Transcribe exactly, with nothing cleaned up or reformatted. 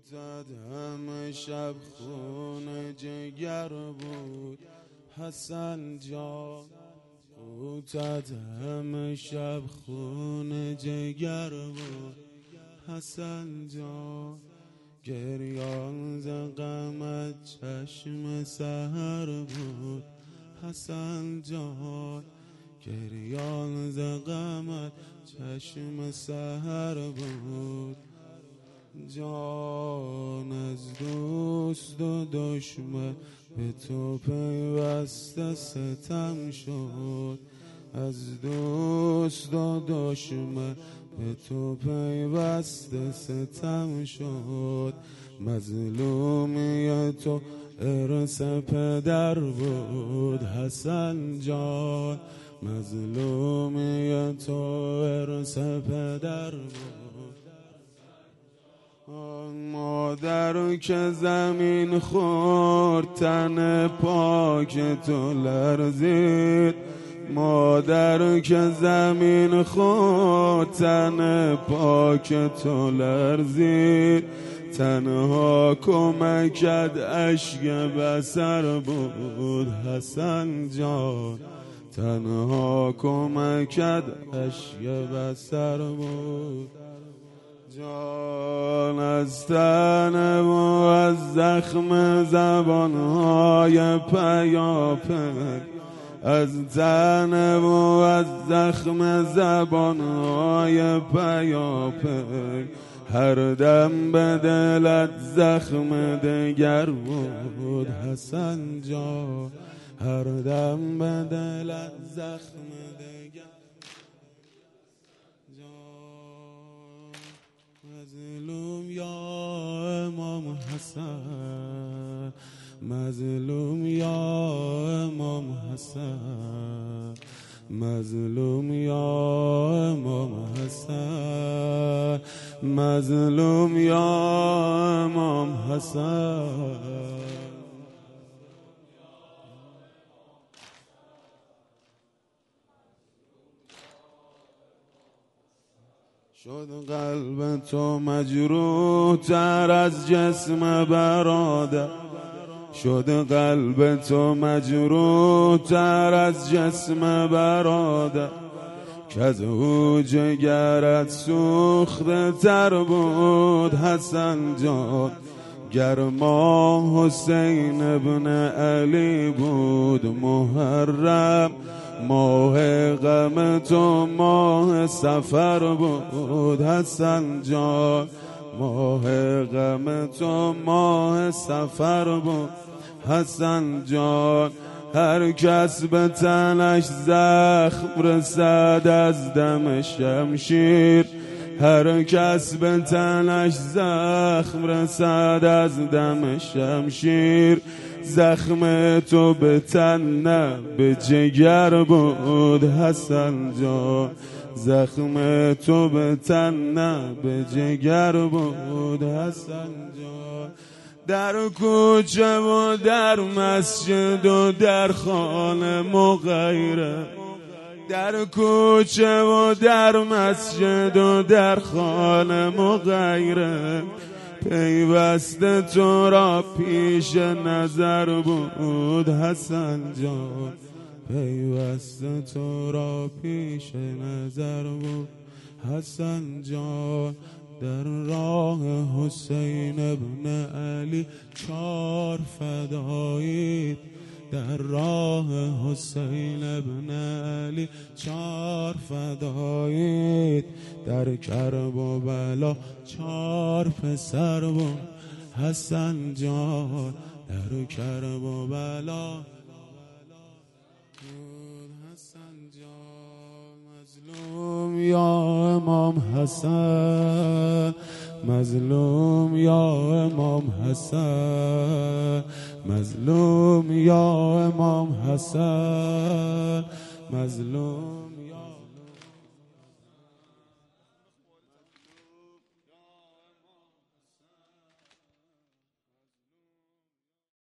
زد همه شب خون جگر بود حسن جان، زد همه شب خون جگر بود حسن جان. گریان ز غمت چشم سحر بود حسن جان، گریان ز غمت چشم سحر بود جان. از دوست و دشمن به تو پیوسته ستم شد، از دوست و دشمن به تو پیوسته ستم شد. مظلومی تو ارث پدر بود حسن جان، مظلومی تو ارث پدر بود. مادر که زمین خورد تن پاک تو لرزید، مادر که زمین خورد تن پاک تو لرزید. تنها کمکت اشک بصر بود حسن جان، تنها کمکت اشک بصر بود جان. از تن و از زخم زبانهای پیاپی، از تن و از زخم زبانهای پیاپی، هر دم به دلت زخم دگر بود حسن جان، هر دم به دلت زخم دگر جان. مظلوم یا امام حسن، مظلوم یا امام حسن، مظلوم یا امام حسن، مظلوم یا امام حسن. شد قلب تو مجروح تر از جسم برادر، شد قلب تو مجروح تر از جسم برادر، که از او جگرت سوخته تر بود حسن جان. گر ما حسین ابن علی بود محرم، ماه غم تو ماه سفر بود حسن جان، ماه غم تو ماه سفر بود حسن جان. هر کس به تنش زخم رسد از دم شمشیر، هر کس به تنش زخم رسد از دم شمشیر. زخم تو به تن نه به جگر بود حسن جان، زخم تو به تن نه به جگر بود حسن جان. در کوچه و در مسجد و در خانه مغیره، در کوچه و در مسجد و در خانه مغیره، پیوسته تو را پیش نظر بود حسن جان، پیوسته تو را پیش نظر بود حسن جان. در راه حسین ابن علی چار فدایید، در راه حسین ابن علی چار فدایید. در کرب و بلا چار پسر بود حسن جان، در کرب و بلا حسن جان. مظلوم یا امام حسن، مظلوم یا امام حسن، مظلوم یا امام حسن، مظلوم